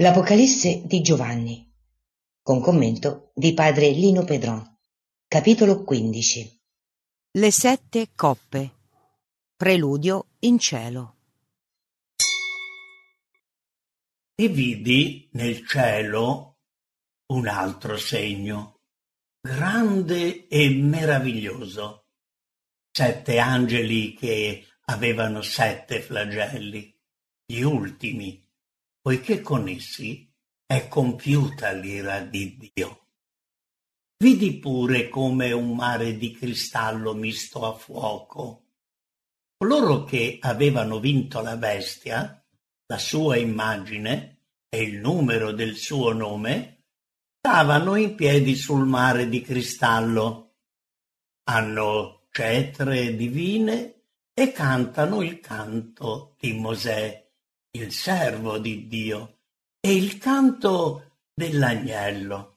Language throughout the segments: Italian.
L'Apocalisse di Giovanni, con commento di padre Lino Pedron, capitolo 15. Le 7 coppe. Preludio in cielo. E vidi nel cielo un altro segno, grande e meraviglioso. 7 angeli che avevano 7 flagelli, gli ultimi, poiché con essi è compiuta l'ira di Dio. Vidi pure come un mare di cristallo misto a fuoco. Coloro che avevano vinto la bestia, la sua immagine e il numero del suo nome, stavano in piedi sul mare di cristallo. Hanno cetre divine e cantano il canto di Mosè, il servo di Dio, e il canto dell'agnello.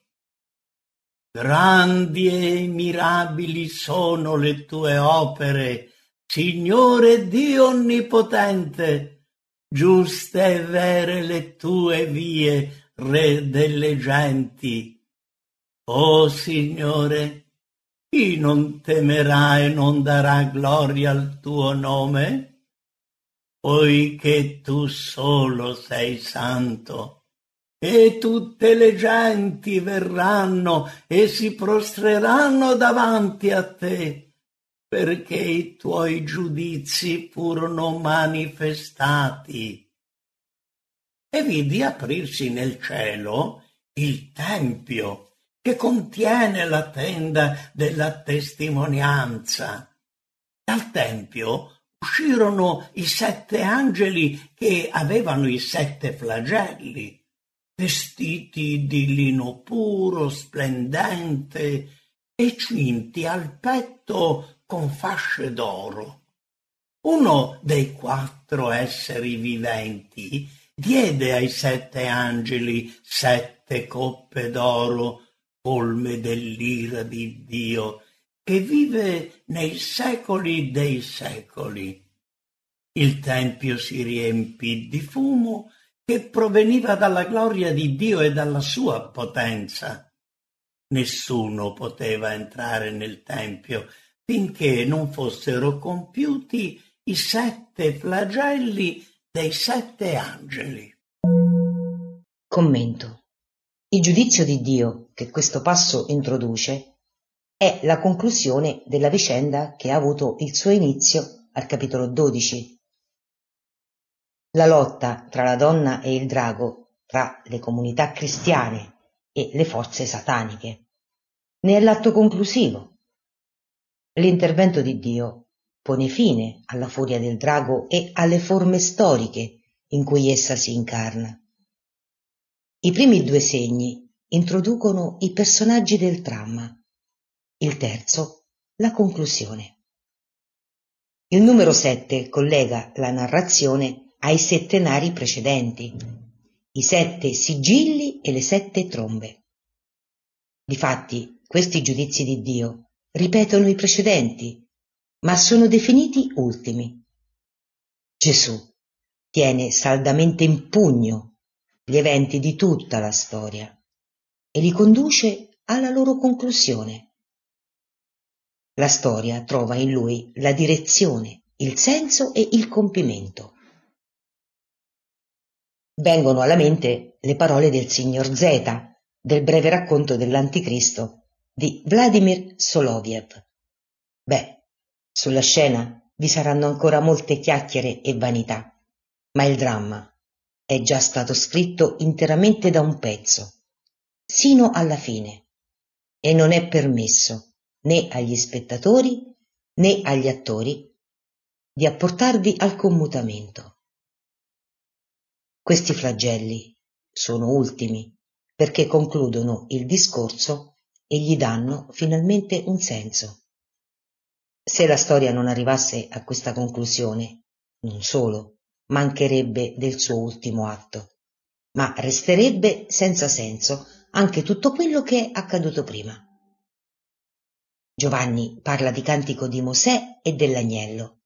Grandi e mirabili sono le tue opere, Signore Dio Onnipotente, giuste e vere le tue vie, Re delle genti. O Signore, chi non temerà e non darà gloria al tuo nome? Poiché tu solo sei santo, e tutte le genti verranno e si prostreranno davanti a te, perché i tuoi giudizi furono manifestati. E vidi aprirsi nel cielo il tempio che contiene la tenda della testimonianza. Dal tempio uscirono i 7 angeli che avevano i 7 flagelli, vestiti di lino puro, splendente e cinti al petto con fasce d'oro. Uno dei 4 esseri viventi diede ai 7 angeli 7 coppe d'oro, colme dell'ira di Dio, che vive nei secoli dei secoli. Il tempio si riempì di fumo che proveniva dalla gloria di Dio e dalla sua potenza. Nessuno poteva entrare nel tempio finché non fossero compiuti i 7 flagelli dei 7 angeli. Commento. Il giudizio di Dio che questo passo introduce è la conclusione della vicenda che ha avuto il suo inizio al capitolo 12. La lotta tra la donna e il drago, tra le comunità cristiane e le forze sataniche. Ne è l'atto conclusivo. L'intervento di Dio pone fine alla furia del drago e alle forme storiche in cui essa si incarna. I primi 2 segni introducono i personaggi del dramma, il terzo la conclusione. Il numero 7 collega la narrazione ai 7 nari precedenti, i 7 sigilli e le 7 trombe. Difatti, questi giudizi di Dio ripetono i precedenti, ma sono definiti ultimi. Gesù tiene saldamente in pugno gli eventi di tutta la storia e li conduce alla loro conclusione. La storia trova in lui la direzione, il senso e il compimento. Vengono alla mente le parole del signor Zeta del breve racconto dell'Anticristo di Vladimir Soloviev. Sulla scena vi saranno ancora molte chiacchiere e vanità, ma il dramma è già stato scritto interamente da un pezzo, sino alla fine, e non è permesso né agli spettatori né agli attori di apportarvi al commutamento. Questi flagelli sono ultimi perché concludono il discorso e gli danno finalmente un senso. Se la storia non arrivasse a questa conclusione, non solo mancherebbe del suo ultimo atto, ma resterebbe senza senso anche tutto quello che è accaduto prima. Giovanni parla di cantico di Mosè e dell'agnello.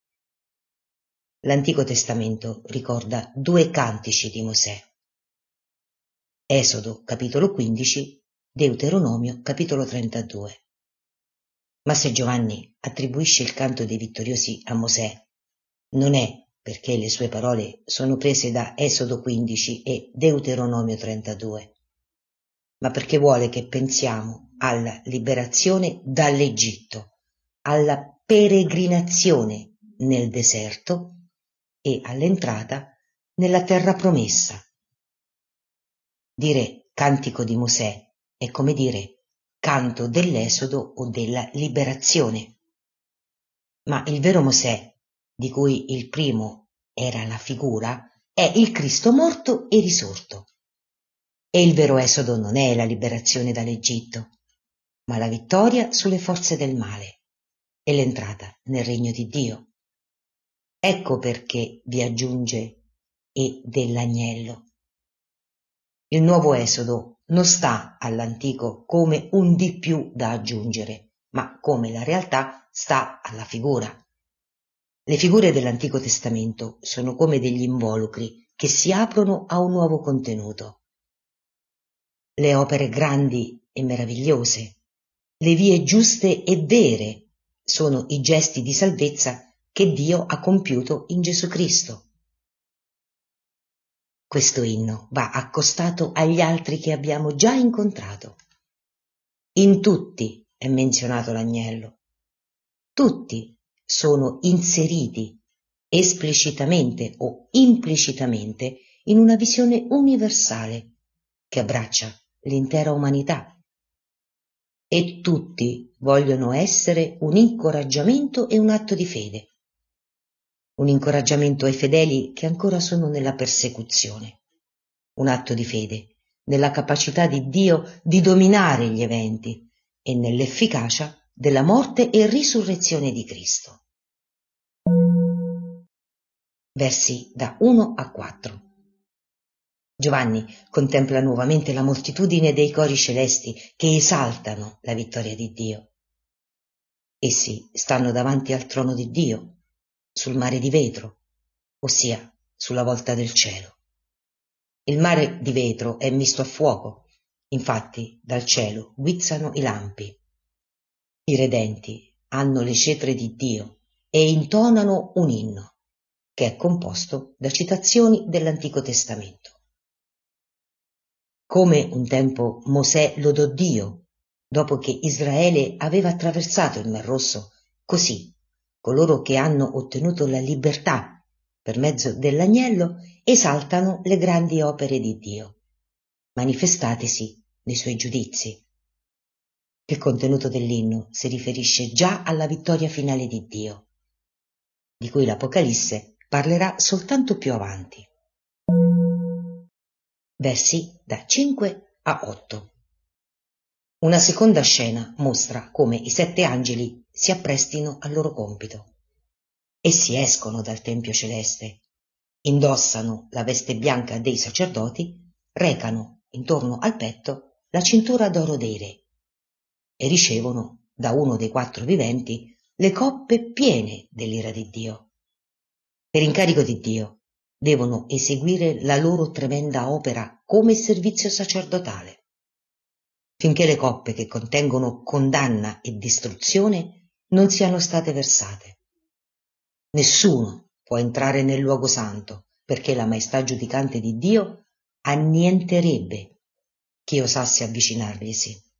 L'Antico Testamento ricorda 2 cantici di Mosè. Esodo capitolo 15, Deuteronomio capitolo 32. Ma se Giovanni attribuisce il canto dei vittoriosi a Mosè, non è perché le sue parole sono prese da Esodo 15 e Deuteronomio 32, ma perché vuole che pensiamo alla liberazione dall'Egitto, alla peregrinazione nel deserto e all'entrata nella terra promessa. Dire cantico di Mosè è come dire canto dell'Esodo o della liberazione. Ma il vero Mosè, di cui il primo era la figura, è il Cristo morto e risorto. E il vero Esodo non è la liberazione dall'Egitto, ma la vittoria sulle forze del male e l'entrata nel regno di Dio. Ecco perché vi aggiunge e dell'agnello. Il nuovo Esodo non sta all'antico come un di più da aggiungere, ma come la realtà sta alla figura. Le figure dell'Antico Testamento sono come degli involucri che si aprono a un nuovo contenuto. Le opere grandi e meravigliose, le vie giuste e vere sono i gesti di salvezza che Dio ha compiuto in Gesù Cristo. Questo inno va accostato agli altri che abbiamo già incontrato. In tutti è menzionato l'agnello. Tutti sono inseriti esplicitamente o implicitamente in una visione universale che abbraccia l'intera umanità. E tutti vogliono essere un incoraggiamento e un atto di fede. Un incoraggiamento ai fedeli che ancora sono nella persecuzione. Un atto di fede nella capacità di Dio di dominare gli eventi e nell'efficacia della morte e risurrezione di Cristo. Versi da 1 a 4. Giovanni contempla nuovamente la moltitudine dei cori celesti che esaltano la vittoria di Dio. Essi stanno davanti al trono di Dio, sul mare di vetro, ossia sulla volta del cielo. Il mare di vetro è misto a fuoco, infatti dal cielo guizzano i lampi. I redenti hanno le cetre di Dio e intonano un inno, che è composto da citazioni dell'Antico Testamento. Come un tempo Mosè lodò Dio, dopo che Israele aveva attraversato il Mar Rosso, così coloro che hanno ottenuto la libertà per mezzo dell'agnello esaltano le grandi opere di Dio, manifestatesi nei suoi giudizi. Il contenuto dell'inno si riferisce già alla vittoria finale di Dio, di cui l'Apocalisse parlerà soltanto più avanti. Versi da 5 a 8. Una seconda scena mostra come i 7 angeli si apprestino al loro compito. Essi escono dal Tempio Celeste, indossano la veste bianca dei sacerdoti, recano intorno al petto la cintura d'oro dei re e ricevono da uno dei 4 viventi le coppe piene dell'ira di Dio. Per incarico di Dio devono eseguire la loro tremenda opera come servizio sacerdotale, finché le coppe che contengono condanna e distruzione non siano state versate. Nessuno può entrare nel luogo santo, perché la maestà giudicante di Dio annienterebbe chi osasse avvicinarglisi.